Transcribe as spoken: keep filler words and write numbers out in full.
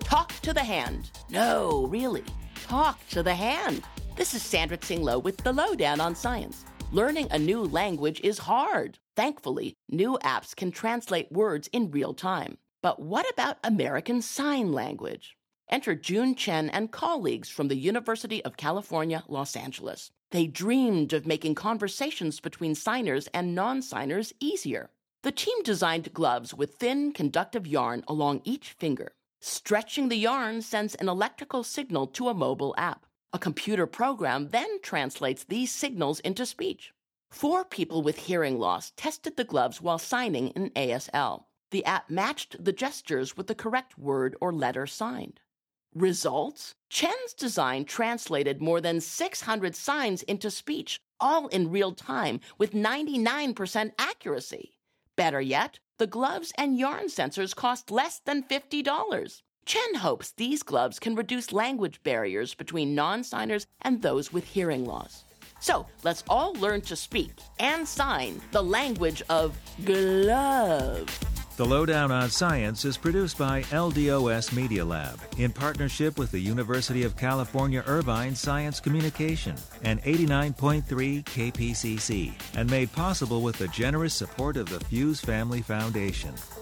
Talk to the hand. No, really. Talk to the hand. This is Sandra Tsing Loh with the Lowdown on Science. Learning a new language is hard. Thankfully, new apps can translate words in real time. But what about American Sign Language? Enter June Chen and colleagues from the University of California, Los Angeles. They dreamed of making conversations between signers and non-signers easier. The team designed gloves with thin, conductive yarn along each finger. Stretching the yarn sends an electrical signal to a mobile app. A computer program then translates these signals into speech. Four people with hearing loss tested the gloves while signing in A S L. The app matched the gestures with the correct word or letter signed. Results? Chen's design translated more than six hundred signs into speech, all in real time with ninety-nine percent accuracy. Better yet, the gloves and yarn sensors cost less than fifty dollars. Chen hopes these gloves can reduce language barriers between non-signers and those with hearing loss. So let's all learn to speak and sign the language of glove. The Lowdown on Science is produced by L D O S Media Lab in partnership with the University of California Irvine Science Communication and eighty-nine point three K P C C, and made possible with the generous support of the Fuse Family Foundation.